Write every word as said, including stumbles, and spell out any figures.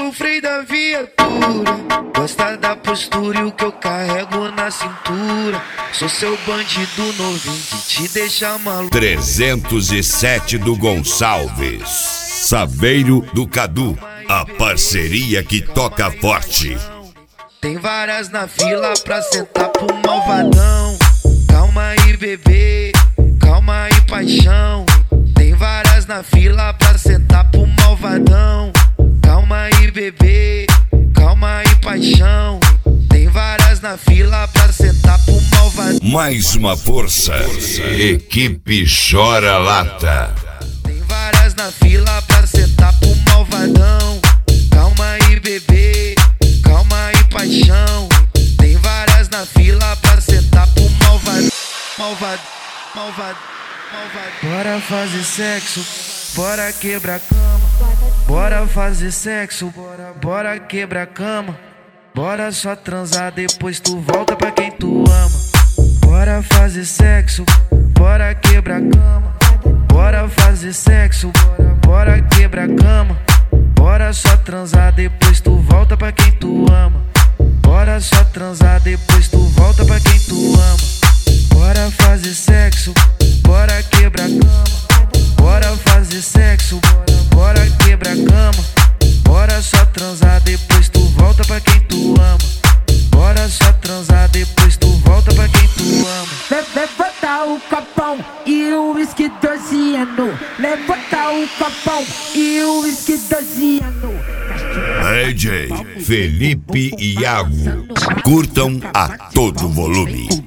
no freio da viatura. Gosta da postura e o que eu carrego na cintura. Sou seu bandido novinho que te deixa maluco. trezentos e sete do Gonçalves, Saveiro do Cadu, a parceria que toca forte. Tem várias na fila pra sentar pro malvadão. Calma aí, bebê, calma aí, paixão. Tem várias na fila pra sentar pro malvadão. Calma aí, bebê, calma aí, paixão. Tem várias na fila pra sentar pro malvadão. Mais uma força, equipe Chora Lata. Tem várias na fila pra sentar pro malvadão. Calma aí, bebê, calma aí, paixão. Tem várias na fila pra sentar pro malvado. Malvado, malvado, malvado. Bora fazer sexo, bora quebrar cama. Bora fazer sexo, bora, bora quebrar cama. Bora só transar, depois tu volta pra quem tu ama. Bora fazer sexo, bora quebrar cama. Bora fazer sexo, bora, bora quebrar cama. Bora só transar, depois tu volta pra quem tu ama. Bora só transar, depois tu volta pra quem tu ama. Bora fazer sexo, bora quebrar cama. Bora fazer sexo, bora, bora quebrar cama. Bora só transar, depois tu volta pra quem tu ama. Bora só transar, depois tu volta pra quem tu ama. Levanta o copão e o uísque doze anos. Levanta o copão e o uísque doze anos. D J Felipe e Iago, curtam a todo volume.